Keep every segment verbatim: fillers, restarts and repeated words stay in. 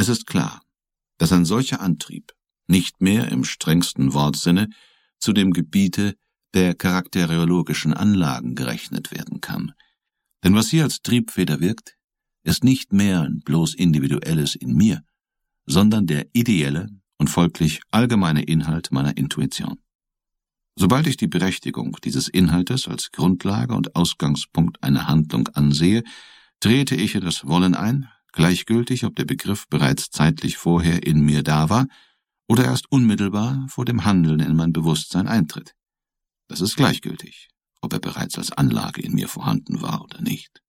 ist klar, dass ein solcher Antrieb nicht mehr im strengsten Wortsinne zu dem Gebiete der charakteriologischen Anlagen gerechnet werden kann. Denn was hier als Triebfeder wirkt, ist nicht mehr ein bloß Individuelles in mir, sondern der ideelle und folglich allgemeine Inhalt meiner Intuition. Sobald ich die Berechtigung dieses Inhaltes als Grundlage und Ausgangspunkt einer Handlung ansehe, trete ich in das Wollen ein, gleichgültig, ob der Begriff bereits zeitlich vorher in mir da war oder erst unmittelbar vor dem Handeln in mein Bewusstsein eintritt. Das ist gleichgültig, ob er bereits als Anlage in mir vorhanden war oder nicht.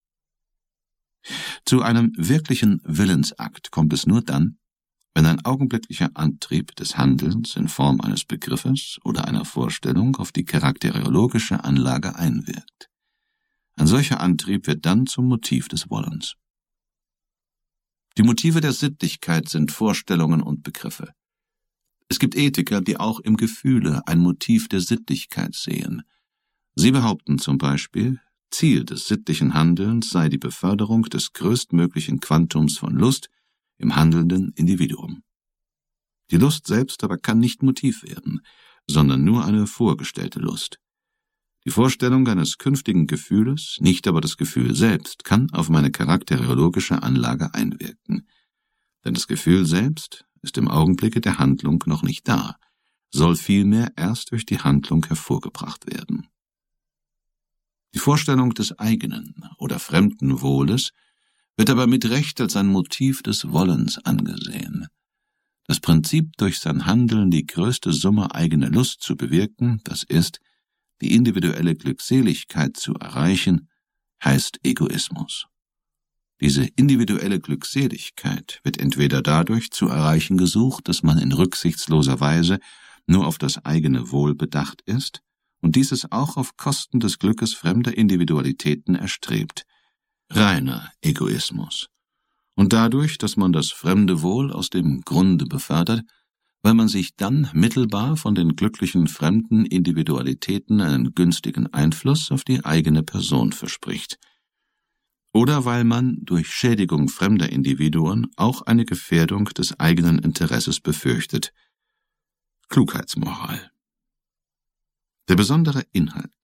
Zu einem wirklichen Willensakt kommt es nur dann, wenn ein augenblicklicher Antrieb des Handelns in Form eines Begriffes oder einer Vorstellung auf die charakteriologische Anlage einwirkt. Ein solcher Antrieb wird dann zum Motiv des Wollens. Die Motive der Sittlichkeit sind Vorstellungen und Begriffe. Es gibt Ethiker, die auch im Gefühle ein Motiv der Sittlichkeit sehen. Sie behaupten zum Beispiel, Ziel des sittlichen Handelns sei die Beförderung des größtmöglichen Quantums von Lust im handelnden Individuum. Die Lust selbst aber kann nicht Motiv werden, sondern nur eine vorgestellte Lust. Die Vorstellung eines künftigen Gefühles, nicht aber das Gefühl selbst, kann auf meine charakteriologische Anlage einwirken. Denn das Gefühl selbst ist im Augenblicke der Handlung noch nicht da, soll vielmehr erst durch die Handlung hervorgebracht werden. Die Vorstellung des eigenen oder fremden Wohles wird aber mit Recht als ein Motiv des Wollens angesehen. Das Prinzip, durch sein Handeln die größte Summe eigener Lust zu bewirken, das ist, die individuelle Glückseligkeit zu erreichen, heißt Egoismus. Diese individuelle Glückseligkeit wird entweder dadurch zu erreichen gesucht, dass man in rücksichtsloser Weise nur auf das eigene Wohl bedacht ist und dieses auch auf Kosten des Glückes fremder Individualitäten erstrebt, reiner Egoismus. Und dadurch, dass man das fremde Wohl aus dem Grunde befördert, weil man sich dann mittelbar von den glücklichen fremden Individualitäten einen günstigen Einfluss auf die eigene Person verspricht. Oder weil man durch Schädigung fremder Individuen auch eine Gefährdung des eigenen Interesses befürchtet. Klugheitsmoral. Der besondere Inhalt